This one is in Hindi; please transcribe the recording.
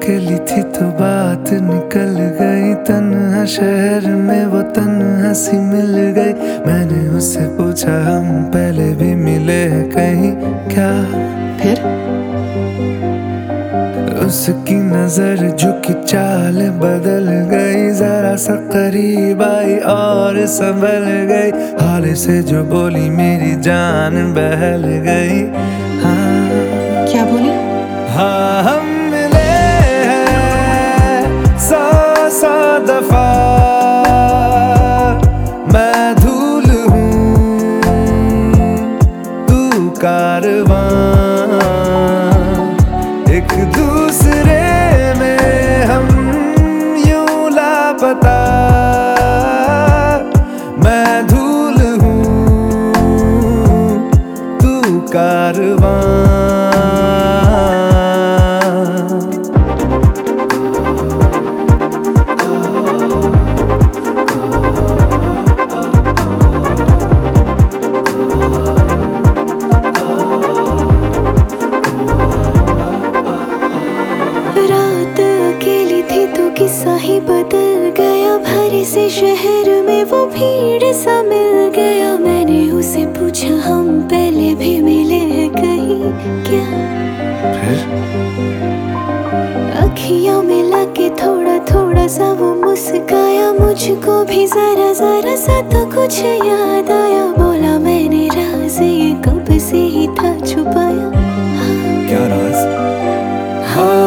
अकेली थी तो बात निकल गई, तन्हा शहर में वो तन्हा सी मिल गई। मैंने उससे पूछा हम पहले भी मिले हैं कहीं क्या? फिर उसकी नजर झुकी चाल बदल गई, जरा सा करीब आई और संभल गई। हाल से जो बोली मेरी जान बहल गई। हाँ क्या बोली? हाँ हम मिले हैं 100 दफा, मैं धूल हूँ तू कारवां, एक दूसरे में हम यूं लापता। मैं धूल हूँ तू कारवां। रात अकेली थी तो किस्सा ही बदल गया, भरे से शहर में वो भीड़ सा मिल गया। मैंने उसे पूछा हम पहले भी मिले हैं कहीं क्या? फिर अखियां मिला के थोड़ा थोड़ा सा वो मुस्काया, मुझको भी जरा जरा सा तो कुछ याद आया। बोला मैंने राज ये कब से ही था छुपाया। क्या राज? हाँ